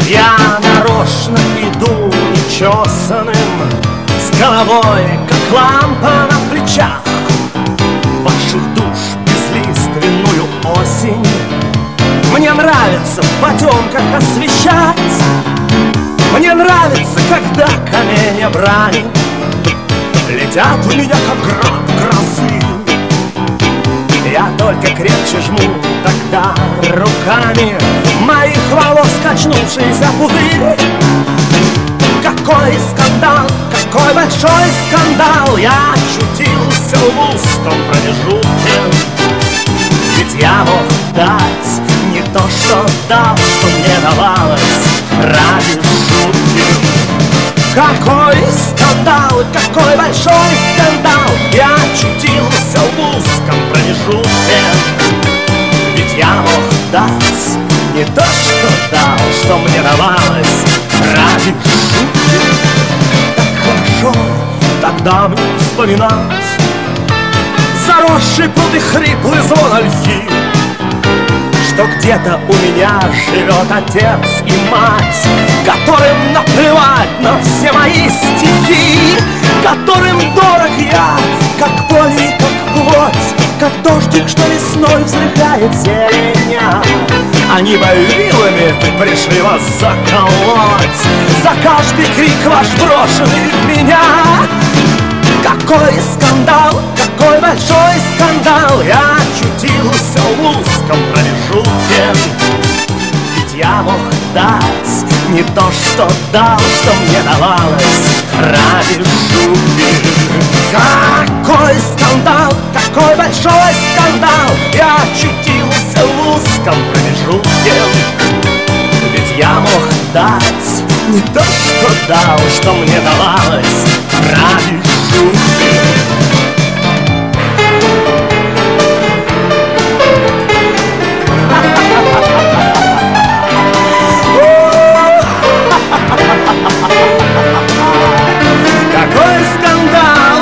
Я нарочно иду нечесанным, с головой, как лампа на плечах. Ваших душ безлиственную осень мне нравится в потемках освещать. Мне нравится, когда камень брани летят у меня, как град грозы. Я только крепче жму тогда руками моих волос качнувшийся пузырь. Какой скандал, какой большой скандал! Я очутился в узком промежутке. Ведь я мог дать не то, что дал, что мне давалось ради шутки. Какой скандал, какой большой скандал! Я очутился в узком промежутке. Ведь я мог дать не то, что дал, что мне давалось ради шутки. Так хорошо тогда мне вспоминать заросший пруд и хриплый звон ольхи, что где-то у меня живет отец и мать, которым наплевать на все мои стихи, которым дорог я, как поле и как плоть, как дождик, что весной взрыхляет зеленя. Они бы вилами пришли вас заколоть за каждый крик ваш, брошенный в меня. Какой скандал, какой большой скандал! Я очутился в узком промежутке. Ведь я мог дать не то, что дал, что мне давалось ради шутки. Какой скандал, какой большой скандал! Я очутился в узком промежутке. Ведь я мог дать не то, что дал, что мне давалось ради шутки. Какой скандал!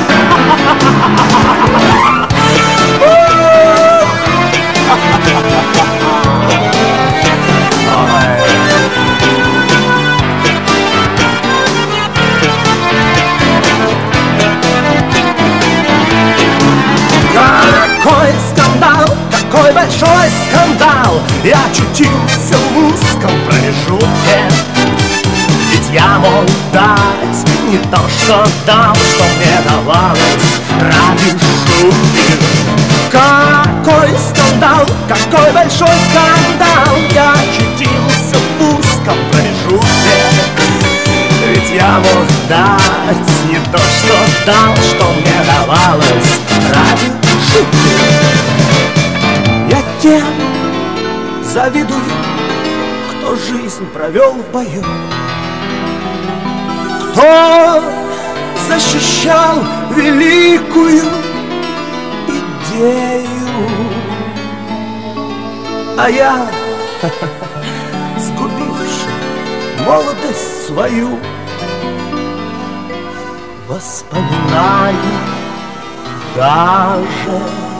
Какой скандал, какой большой скандал! Я очутился в узком промежутке. Ведь я мог дать не то, что дал, что мне давалось ради шутки. Какой скандал, какой большой скандал! Я очутился в узком промежутке. Ведь я мог дать не то, что дал, что мне давалось ради шутки. Я тем завидую, кто жизнь провел в бою, кто защищал великую идею. А я, сгубивший молодость свою, воспоминаний даже